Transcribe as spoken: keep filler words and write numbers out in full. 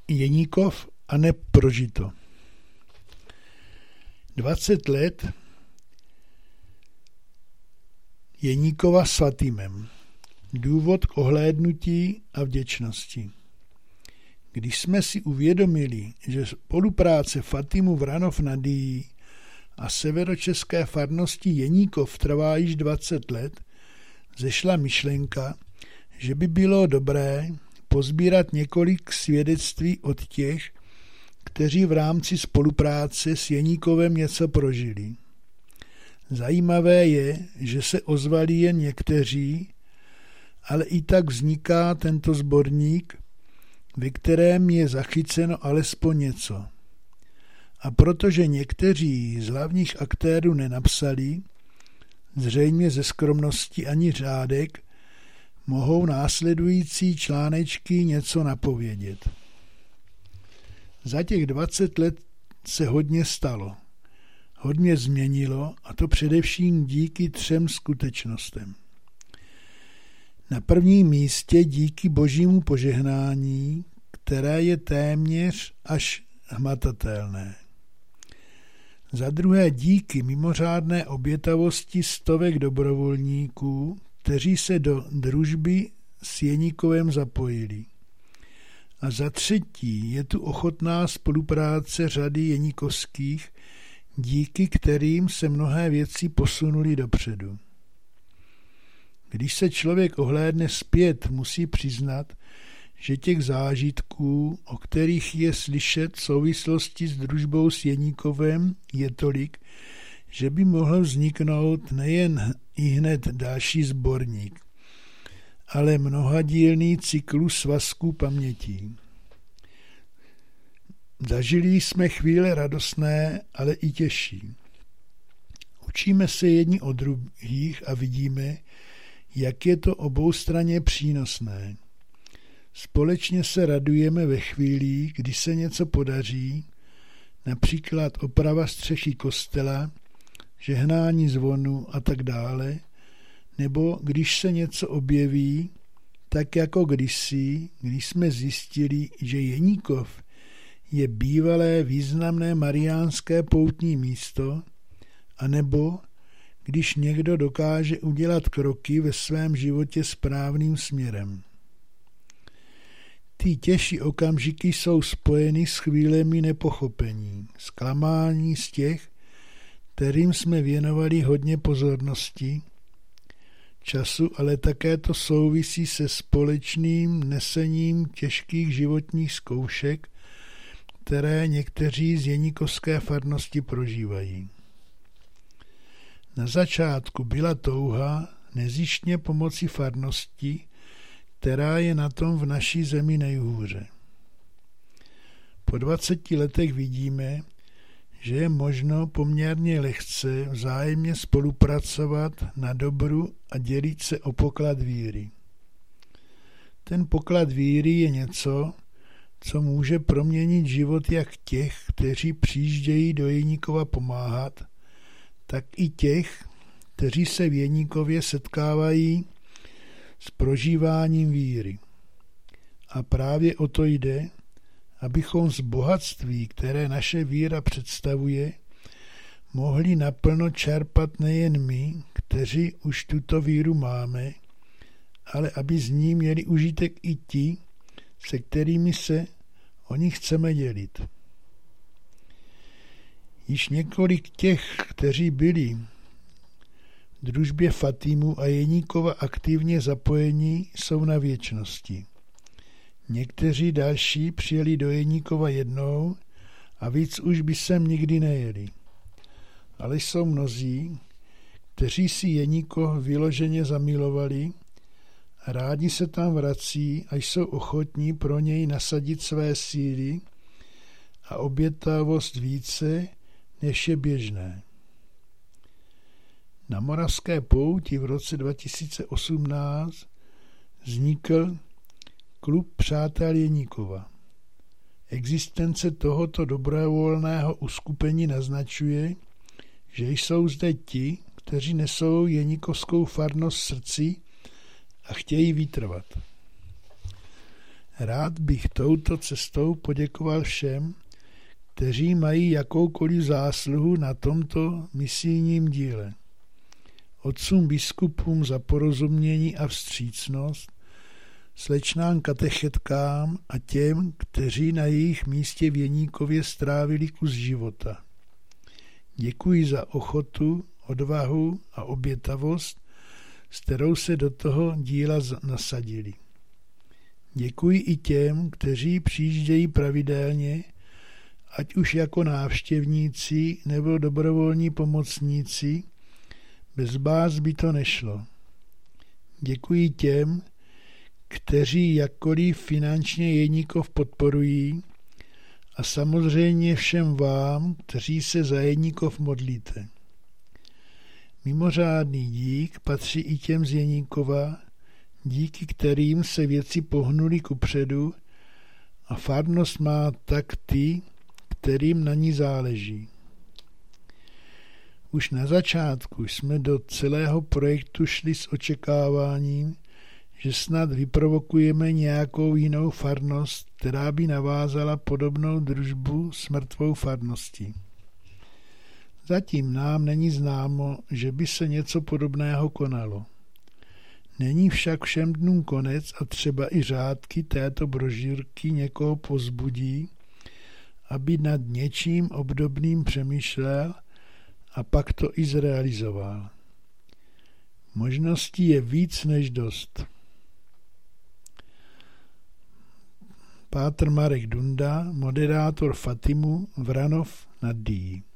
Jeníkov a neprožito. dvacet let Jeníkova s Fatimem. Důvod k ohlédnutí a vděčnosti. Když jsme si uvědomili, že spolupráce Fatimu Vranov nad Dyjí a severočeské farnosti Jeníkov trvá již dvacet let, zešla myšlenka, že by bylo dobré pozbírat několik svědectví od těch, kteří v rámci spolupráce s Jeníkovem něco prožili. Zajímavé je, že se ozvali jen někteří, ale i tak vzniká tento sborník, ve kterém je zachyceno alespoň něco. A protože někteří z hlavních aktérů nenapsali, zřejmě ze skromnosti ani řádek, mohou následující článečky něco napovědět. Za těch dvacet let se hodně stalo. Hodně změnilo, a to především díky třem skutečnostem. Na prvním místě díky božímu požehnání, které je téměř až hmatatelné. Za druhé díky mimořádné obětavosti stovek dobrovolníků, kteří se do družby s Jeníkovem zapojili. A za třetí je tu ochotná spolupráce řady jeníkovských, díky kterým se mnohé věci posunuly dopředu. Když se člověk ohlédne zpět, musí přiznat, že těch zážitků, o kterých je slyšet v souvislosti s družbou s Jeníkovem, je tolik, že by mohl vzniknout nejen ihned další sborník, ale mnohadílný cyklus svazků pamětí. Zažili jsme chvíle radostné, ale i těžší. Učíme se jedni od druhých a vidíme, jak je to oboustranně přínosné. Společně se radujeme ve chvílích, kdy se něco podaří, například oprava střechy kostela, žehnání zvonu a tak dále, nebo když se něco objeví, tak jako kdysi, když jsme zjistili, že Jeníkov je bývalé významné mariánské poutní místo, anebo když někdo dokáže udělat kroky ve svém životě správným směrem. Ty těžší okamžiky jsou spojeny s chvílemi nepochopení, zklamání z těch, kterým jsme věnovali hodně pozornosti, času, ale také to souvisí se společným nesením těžkých životních zkoušek, které někteří z jeníkovské farnosti prožívají. Na začátku byla touha nezištně pomoci farnosti, která je na tom v naší zemi nejhůře. Po dvaceti letech vidíme, že je možno poměrně lehce vzájemně spolupracovat na dobru a dělit se o poklad víry. Ten poklad víry je něco, co může proměnit život jak těch, kteří přijíždějí do Jeníkova pomáhat, tak i těch, kteří se v Jeníkově setkávají s prožíváním víry. A právě o to jde, abychom z bohatství, které naše víra představuje, mohli naplno čerpat nejen my, kteří už tuto víru máme, ale aby z ní měli užitek i ti, se kterými se o ní chceme dělit. Již několik těch, kteří byli v družbě Fatimu a Jeníkova aktivně zapojení, jsou na věčnosti. Někteří další přijeli do Jeníkova jednou a víc už by sem nikdy nejeli. Ale jsou mnozí, kteří si Jeníkov vyloženě zamilovali a rádi se tam vrací a jsou ochotní pro něj nasadit své síly a obětavost více, než je běžné. Na Moravské pouti v roce dva tisíce osmnáct vznikl Klub přátel Jeníkova. Existence tohoto dobrovolného uskupení naznačuje, že jsou zde ti, kteří nesou jeníkovskou farnost v srdci a chtějí vytrvat. Rád bych touto cestou poděkoval všem, kteří mají jakoukoliv zásluhu na tomto misijním díle. Otcům biskupům za porozumění a vstřícnost, slečnám katechetkám a těm, kteří na jejich místě v Jeníkově strávili kus života. Děkuji za ochotu, odvahu a obětavost, s kterou se do toho díla nasadili. Děkuji i těm, kteří přijíždějí pravidelně, ať už jako návštěvníci nebo dobrovolní pomocníci, bez vás by to nešlo. Děkuji těm, kteří jakkoliv finančně Jeníkov podporují, a samozřejmě všem vám, kteří se za Jeníkov modlíte. Mimořádný dík patří i těm z Jeníkova, díky kterým se věci pohnuly kupředu a farnost má tak ty, kterým na ní záleží. Už na začátku jsme do celého projektu šli s očekáváním, že snad vyprovokujeme nějakou jinou farnost, která by navázala podobnou družbu s mrtvou farností. Zatím nám není známo, že by se něco podobného konalo. Není však všem dnům konec a třeba i řádky této brožírky někoho povzbudí, aby nad něčím obdobným přemýšlel a pak to i zrealizoval. Možností je víc než dost. Pátr Marek Dunda, moderátor Fatimu, Vranov nad Dyjí.